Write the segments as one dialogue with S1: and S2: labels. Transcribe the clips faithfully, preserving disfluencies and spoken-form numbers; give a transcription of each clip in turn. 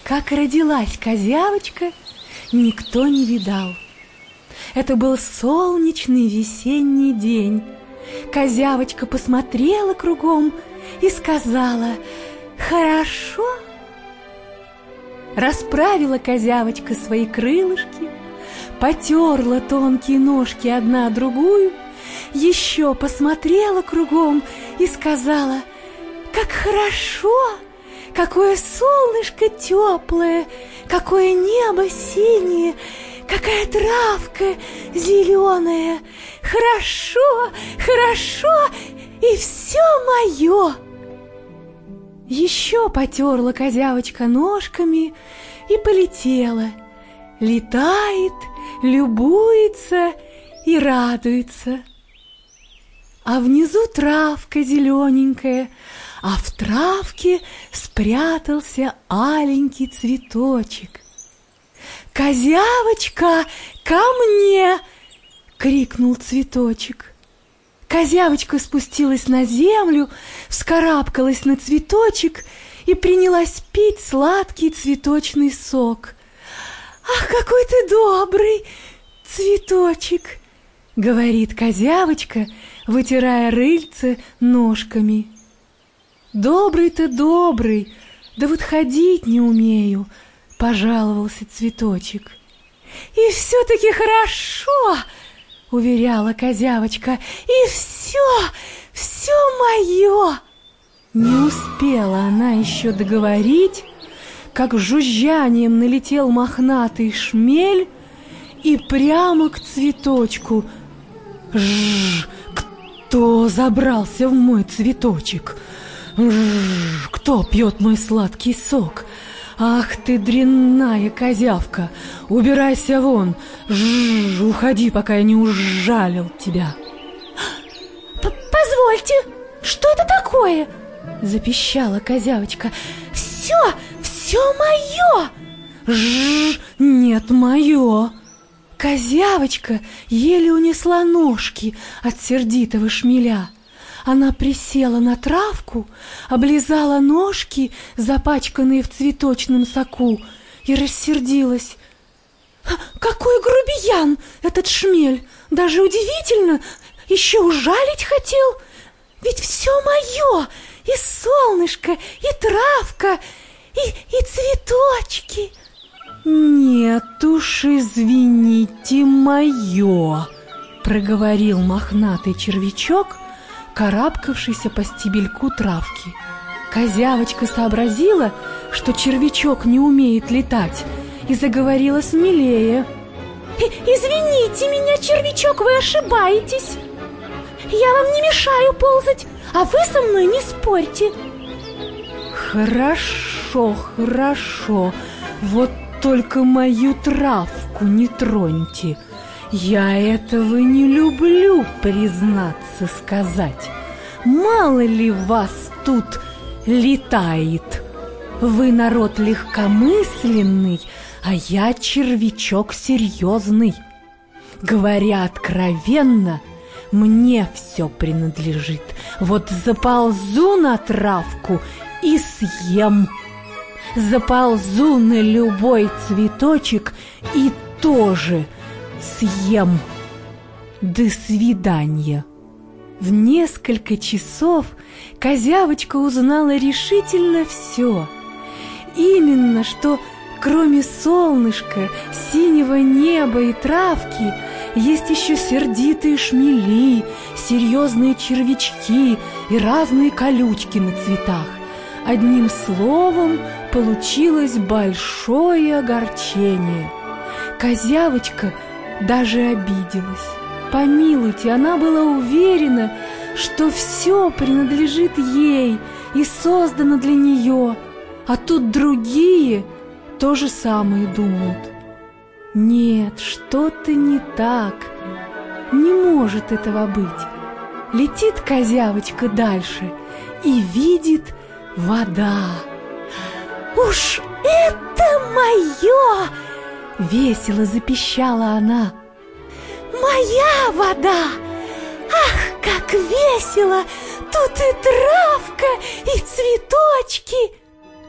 S1: Как родилась козявочка, никто не видал. Это был солнечный весенний день. Козявочка посмотрела кругом и сказала: «Хорошо». Расправила козявочка свои крылышки, потерла тонкие ножки одна другую, еще посмотрела кругом и сказала: «Как хорошо! Какое солнышко теплое, какое небо синее, какая травка зеленая! Хорошо, хорошо, и все мое!» Еще потерла козявочка ножками и полетела. Летает, любуется и радуется. А внизу травка зелененькая, а в травке спрятался аленький цветочек. «Козявочка, ко мне!» — крикнул цветочек. Козявочка спустилась на землю, вскарабкалась на цветочек и принялась пить сладкий цветочный сок. «Ах, какой ты добрый, цветочек!» — говорит козявочка, вытирая рыльце ножками. «Добрый-то добрый, да вот ходить не умею», — пожаловался цветочек. «И все-таки хорошо», — уверяла козявочка, — «и все, все мое». Не успела она еще договорить, как жужжанием налетел мохнатый шмель и прямо к цветочку. «Жжж! Кто забрался в мой цветочек? Жжж! Кто пьет мой сладкий сок? Ах ты, дрянная козявка! Убирайся вон! Жжж! Уходи, пока я не ужалил тебя!»
S2: «Позвольте, что это такое?»
S1: — запищала козявочка.
S2: «Все, все мое!»
S1: «Жжж! Нет, мое!» Козявочка еле унесла ножки от сердитого шмеля. Она присела на травку, облизала ножки, запачканные в цветочном соку, и рассердилась. «Какой грубиян этот шмель! Даже удивительно, еще ужалить хотел! Ведь все мое, и солнышко, и травка, и, и цветочки!» «Нет уж, извините, мое!» — проговорил мохнатый червячок, карабкавшийся по стебельку травки. Козявочка сообразила, что червячок не умеет летать, и заговорила смелее.
S2: «Извините меня, червячок, вы ошибаетесь. Я вам не мешаю ползать, а вы со мной не спорьте».
S1: «Хорошо, хорошо, вот только мою травку не троньте. Я этого не люблю, признаться сказать. Мало ли вас тут летает. Вы народ легкомысленный, а я червячок серьезный. Говоря откровенно, мне все принадлежит. Вот заползу на травку и съем. Заползу на любой цветочек и тоже съем. До свидания». В несколько часов козявочка узнала решительно все. Именно, что кроме солнышка, синего неба и травки есть еще сердитые шмели, серьезные червячки и разные колючки на цветах. Одним словом, получилось большое огорчение. Козявочка даже обиделась. Помилуйте, она была уверена, что все принадлежит ей и создано для нее, а тут другие то же самое думают. Нет, что-то не так. Не может этого быть. Летит козявочка дальше и видит вода.
S2: «Уж это мое!» —
S1: весело запищала она.
S2: «Моя вода! Ах, как весело! Тут и травка, и цветочки!»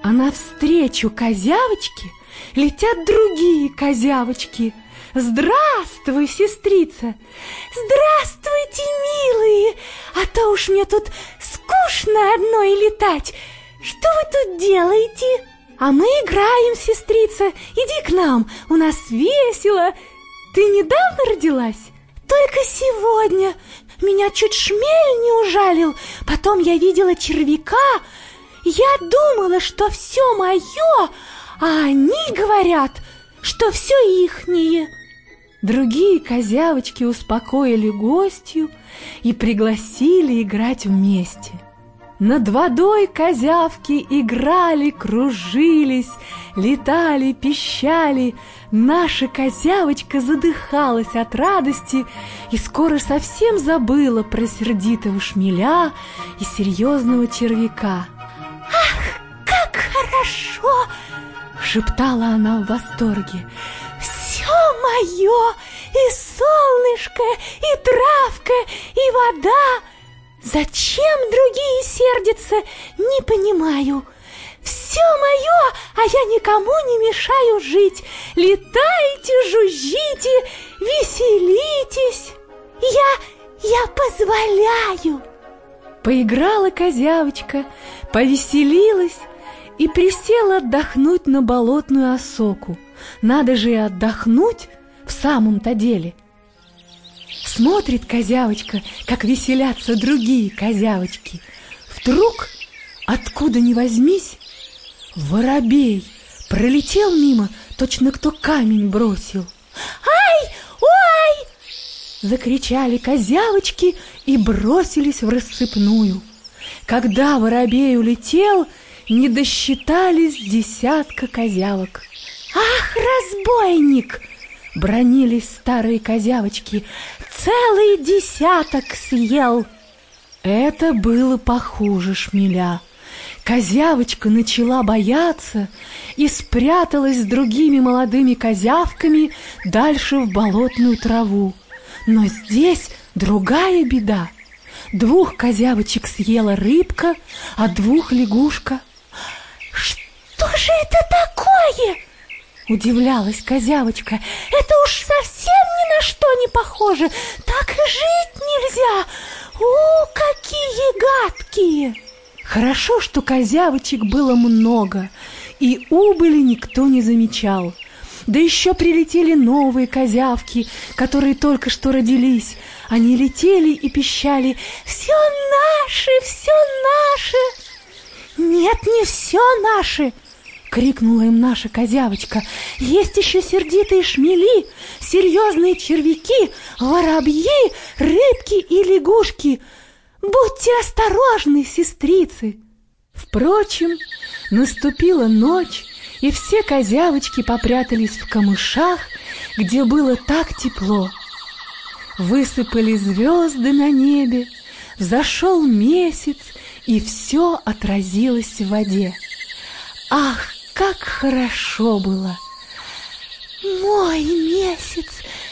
S1: А навстречу козявочке летят другие козявочки. «Здравствуй, сестрица!»
S2: «Здравствуйте, милые! А то уж мне тут скучно одной летать. Что вы тут делаете?»
S1: «А мы играем, сестрица. Иди к нам, у нас весело. Ты недавно родилась?»
S2: «Только сегодня. Меня чуть шмель не ужалил. Потом я видела червяка. Я думала, что все мое, а они говорят, что все ихнее».
S1: Другие козявочки успокоили гостью и пригласили играть вместе. Над водой козявки играли, кружились, летали, пищали. Наша козявочка задыхалась от радости и скоро совсем забыла про сердитого шмеля и серьезного червяка.
S2: «Ах, как хорошо!»
S1: — шептала она в восторге.
S2: «Все мое, и солнышко, и травка, и вода! Зачем другие сердятся, не понимаю. Все мое, а я никому не мешаю жить. Летайте, жужжите, веселитесь. Я, я позволяю».
S1: Поиграла козявочка, повеселилась и присела отдохнуть на болотную осоку. Надо же и отдохнуть в самом-то деле. Смотрит козявочка, как веселятся другие козявочки. Вдруг, откуда ни возьмись, воробей пролетел мимо, точно кто камень бросил.
S2: «Ай! Ой!»
S1: — закричали козявочки и бросились в рассыпную. Когда воробей улетел, не досчитались десятка козявок.
S2: «Ах, разбойник!»
S1: — бранились старые козявочки.
S2: «Целый десяток съел!»
S1: Это было похуже шмеля. Козявочка начала бояться и спряталась с другими молодыми козявками дальше в болотную траву. Но здесь другая беда. Двух козявочек съела рыбка, а двух лягушка.
S2: «Что же это такое?»
S1: — удивлялась козявочка.
S2: «Это уж совсем ни на что не похоже. Так и жить нельзя. У, какие гадкие!»
S1: Хорошо, что козявочек было много, и убыли никто не замечал. Да еще прилетели новые козявки, которые только что родились. Они летели и пищали:
S2: «Все наше, все наше!» «Нет, не все наше!» — крикнула им наша козявочка. «Есть еще сердитые шмели, серьезные червяки, воробьи, рыбки и лягушки. Будьте осторожны, сестрицы!»
S1: Впрочем, наступила ночь, и все козявочки попрятались в камышах, где было так тепло. Высыпали звезды на небе, взошел месяц, и все отразилось в воде. Ах, как хорошо было!
S2: «Мой месяц,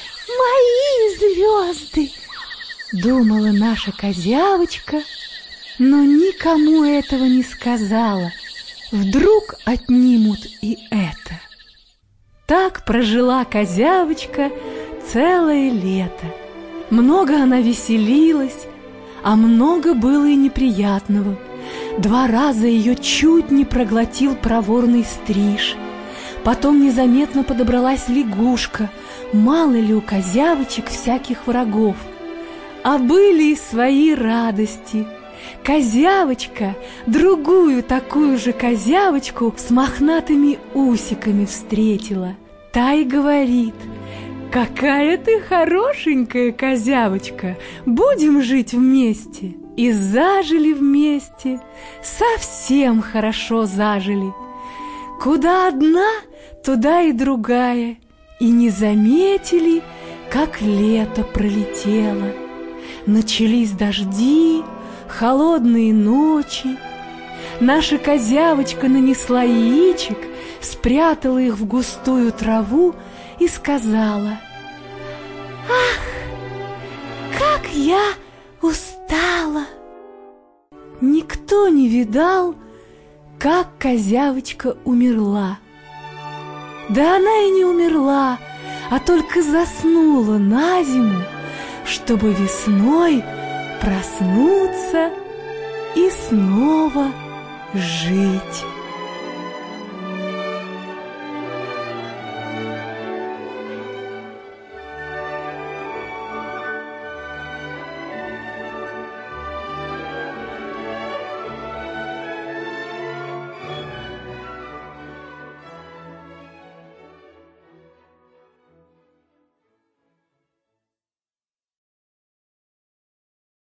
S2: мои звезды!»
S1: — думала наша козявочка, но никому этого не сказала. Вдруг отнимут и это. Так прожила козявочка целое лето. Много она веселилась, а много было и неприятного. Два раза ее чуть не проглотил проворный стриж. Потом незаметно подобралась лягушка. Мало ли у козявочек всяких врагов. А были и свои радости. Козявочка другую такую же козявочку с мохнатыми усиками встретила. Та и говорит: «Какая ты хорошенькая козявочка, будем жить вместе». И зажили вместе, совсем хорошо зажили. Куда одна, туда и другая, и не заметили, как лето пролетело. Начались дожди, холодные ночи. Наша козявочка нанесла яичек, спрятала их в густую траву и сказала:
S2: «Ах, как я устала!»
S1: Никто не видал, как козявочка умерла. Да она и не умерла, а только заснула на зиму, чтобы весной проснуться и снова жить.